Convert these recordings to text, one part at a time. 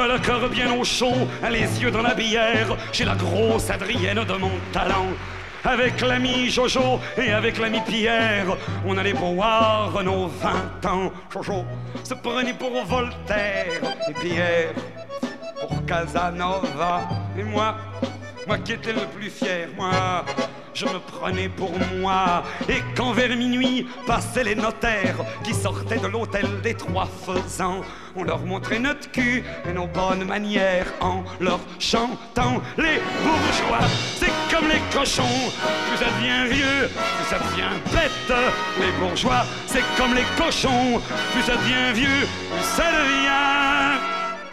Le cœur bien au chaud, les yeux dans la bière, j'ai la grosse Adrienne de mon talent. Avec l'ami Jojo et avec l'ami Pierre, on allait boire nos 20 ans. Jojo se prenait pour Voltaire et Pierre pour Casanova. Et moi qui étais le plus fier, moi, je me prenais pour moi. Et quand vers minuit passaient les notaires qui sortaient de l'hôtel des Trois Faisans, on leur montrait notre cul et nos bonnes manières en leur chantant. Les bourgeois, c'est comme les cochons, plus ça devient vieux, plus ça devient bête. Les bourgeois, c'est comme les cochons, plus ça devient vieux, plus ça devient...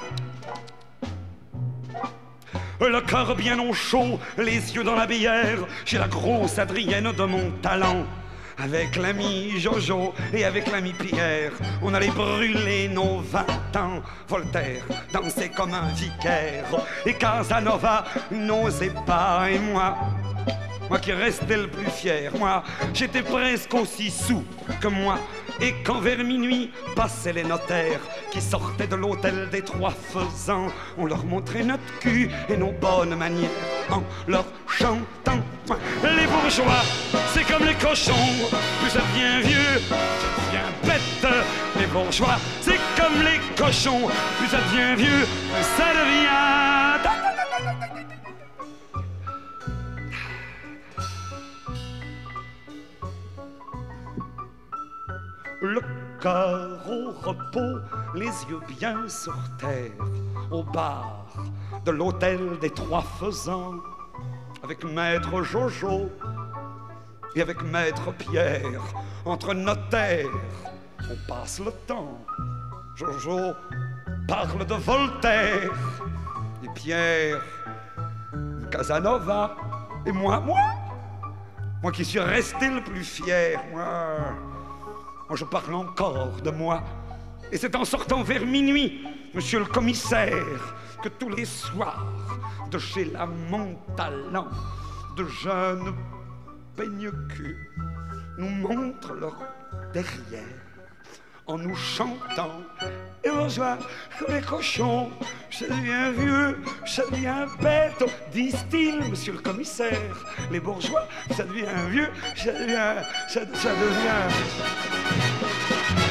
Le cœur bien au chaud, les yeux dans la bière, j'ai la grosse Adrienne de mon talent. Avec l'ami Jojo et avec l'ami Pierre, on allait brûler nos 20 ans. Voltaire dansait comme un vicaire et Casanova n'osait pas. Et moi qui restais le plus fier, moi, j'étais presque aussi saoul que moi. Et quand vers minuit passaient les notaires qui sortaient de l'hôtel des Trois Faisans, on leur montrait notre cul et nos bonnes manières en leur chantant. Les bourgeois, c'est comme les cochons, plus ça devient vieux, plus ça devient bête. Les bourgeois, c'est comme les cochons, plus ça devient vieux, plus ça devient... Le cœur au repos, les yeux bien sur terre, au bar de l'hôtel des Trois Faisans, avec maître Jojo et avec maître Pierre, entre notaires, on passe le temps. Jojo parle de Voltaire et Pierre de Casanova. Et moi qui suis resté le plus fier, moi, je parle encore de moi. Et c'est en sortant vers minuit, monsieur le commissaire, que tous les soirs, de chez la Montalent, de jeunes peigne-cul nous montrent leur derrière en nous chantant. Et bourgeois, comme les cochons, ça devient vieux, ça devient bête, disent-ils, monsieur le commissaire. Les bourgeois, ça devient vieux, ça devient...